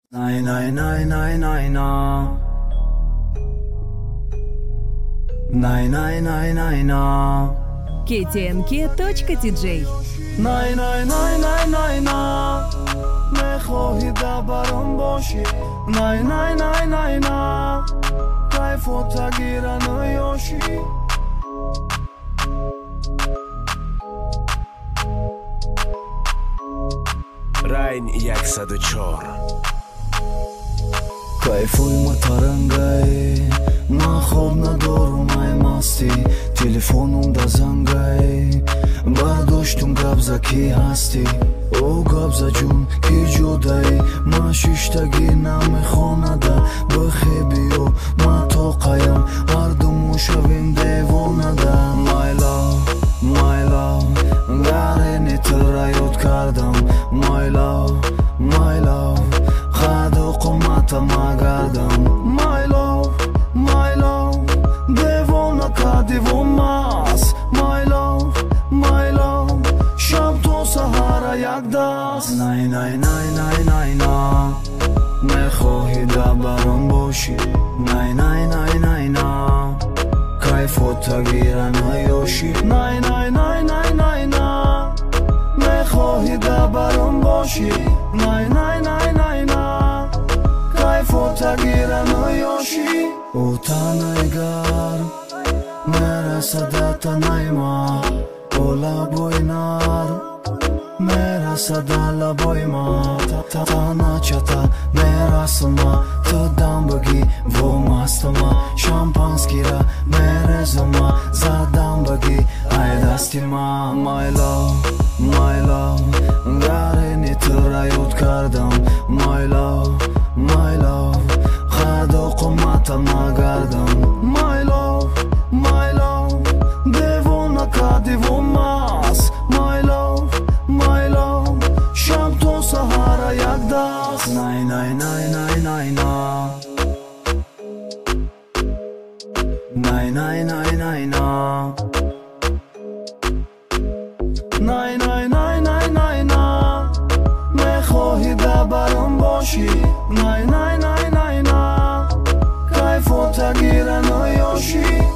Най, най, най, най, най, на. Най, най, най, най, на. KTNK.TJ най, най, най, най, най, на. مخواهی در برام باشی نای نای نای نای نه کیف و تغییر نیاشی Райн як 104 кайфуй матарангай на хоб надорум ай масти телефонум да зангай бардоштум габза ки ҳастӣ о габза ҷун ки ҷудаи ман шиштагӣ намехонада бихебиё ман тоқаям ҳардуму шавем девонада my love гарени тира ёд кардам my love хаду қомата магардам my love девона кадиво мас my love шаб то саҳара як даст най най най най най на мехоҳӣ да баром бошӣ най най най най на кайфо тагира наёшӣ най най най най най на мехоҳӣ да баром бошӣ най най най най на кайфо тагира наёшӣ утанайгар мерасада танайма о лабои нар мерасада лабои ман таначата мерасама ту дамбаги вомастама шампанскира мерезама задамбаги ай дасти ман my love гарени тира ёд кардам my love хаду қомата магардам my love девона кадиво мас my love шаб то саҳара як даст най най най най най на най най най най на най най най най най на мехоҳӣ да баром бошӣ най най най най на кайфо тагира наёшӣ